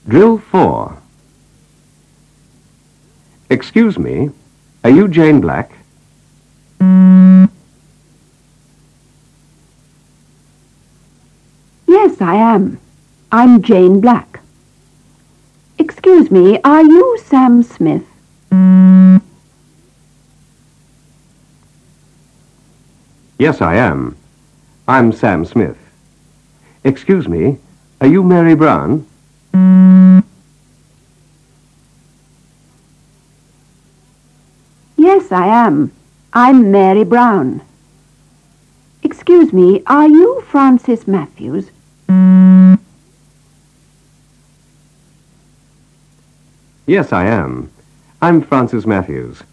Drill 4. Excuse me, are you Jane Black? Yes, I am. I'm Jane Black. Excuse me, are you Sam Smith? Yes, I am. I'm Sam Smith. Excuse me, are you Mary Brown? Yes, I am. I'm Mary Brown. Excuse me, are you Francis Matthews? Yes, I am. I'm Francis Matthews.